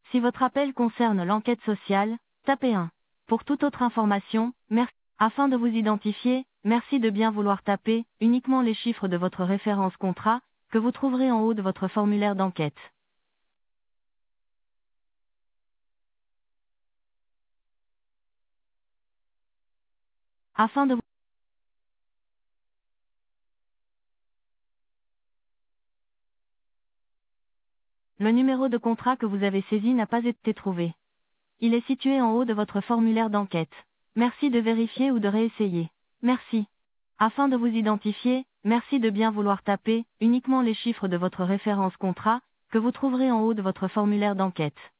Si votre appel concerne l'enquête sociale, tapez 1. Pour toute autre information, merci. Afin de vous identifier, merci de bien vouloir taper uniquement les chiffres de votre référence contrat, que vous trouverez en haut de votre formulaire d'enquête. Afin de vous... Le numéro de contrat que vous avez saisi n'a pas été trouvé. Il est situé en haut de votre formulaire d'enquête. Merci de vérifier ou de réessayer. Merci. Afin de vous identifier, merci de bien vouloir taper uniquement les chiffres de votre référence contrat, que vous trouverez en haut de votre formulaire d'enquête.